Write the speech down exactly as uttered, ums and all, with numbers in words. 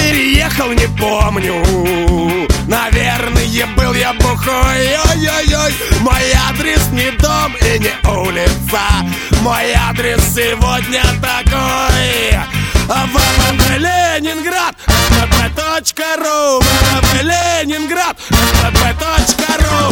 переехал, не помню. Наверное, был я бухой. Ой-ой-ой. Мой адрес не дом и не улица. Мой адрес сегодня такой.